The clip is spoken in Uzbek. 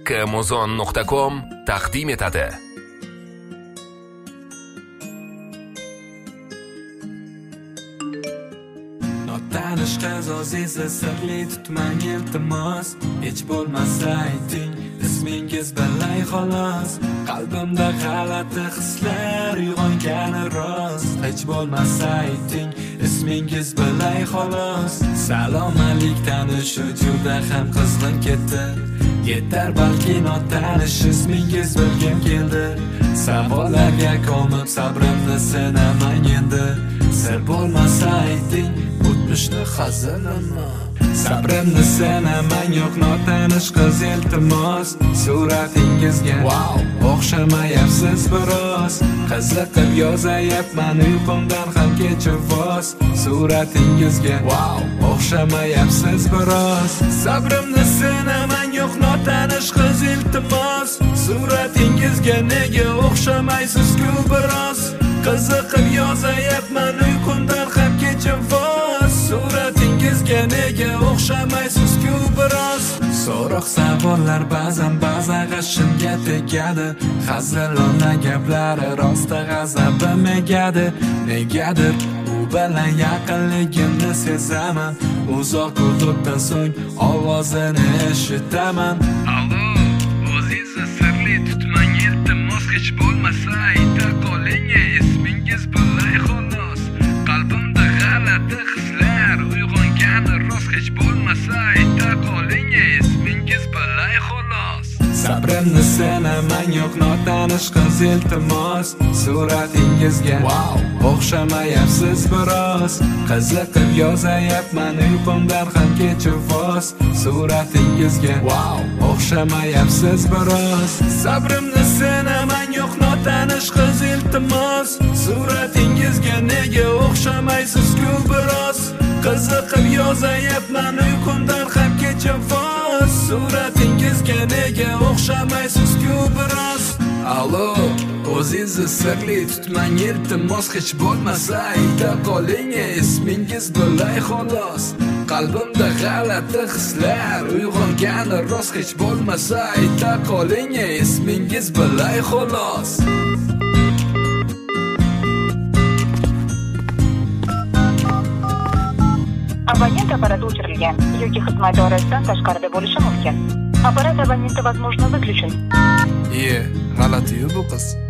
kmozon.com taqdim etadi. Notanish qiz Aziza sirli tutmang iltimos, hech bo'lmasa ayting ismingiz Balay xolos. Qalbimda g'alati hislar uyg'ongani rost, hech bo'lmasa ayting ismingiz Balay xolos. Salom alik, tanishuv juda ham qizg'in ketdi. Yetar balki notanish ismingiz bilgim keldi. Savollarga ko'mib sabrimni sinamang endi. Sir bo'lmasa ayting o'tmishni hazilimi. Sabrimni sinamang, yo'q notanish qiz iltimos. Suratingizga o'xshamayapsiz biroz. Qiziqib yozayapman uyqumdan ham kechuvos. Suratingizga o'xshamayapsiz biroz. Sabrimni sinamang, yo'q notanish qiz iltimos. Suratingizga nega o'xshamaysiz-ku biroz. Qiziqib yozayapman uyqumdan ham kechuvos. Suratingizga nega o'xshamaysiz-ku biroz. So'roq savollar ba'zan g'ashimga tegadi. Hazilona gaplari rosta g'azabim egadi. Negadir u bilan yaqinligimni sezaman. Uzoq o'tdan so'ng ovozini eshitaman. Allo, Aziza sirli tutmang iltimos, hech bo'lmasa ayta qoling ismingiz Balay xolos. Qalbimda g'alati hislar uyg'ongani rost, hech bo'lmasa ayta qoling ismingiz Balay xolos. Sabrimni sinamang, yo'q notanish qiz iltimos. Suratingizga o'xshamayapsiz biroz. Qiziqib yozayapman uyqumdan ham kechuvos. Suratingizga o'xshamayapsiz biroz. Sabrimni sinamang, yo'q notanish qiz iltimos. Suratingizga nega o'xshamaysiz-ku biroz. Qiziqib yozayapman uyqumdan ham kechuvos. Suratingizga nega o'xshamaysiz-ku biroz. Allo, Aziza sirli tutmang iltimos, hech bo'lmasa ayta qoling ismingiz Balay xolos. Qalbimda g'alati hislar uyg'ongani rost, hech bo'lmasa ayta qoling ismingiz Balay xolos. Абонент аппарата o'chirilgan yoki xizmat doirasidan tashqarida bo'lishi mumkin. Apparat abonenti возможно выключен. G'alati-yu bu qiz.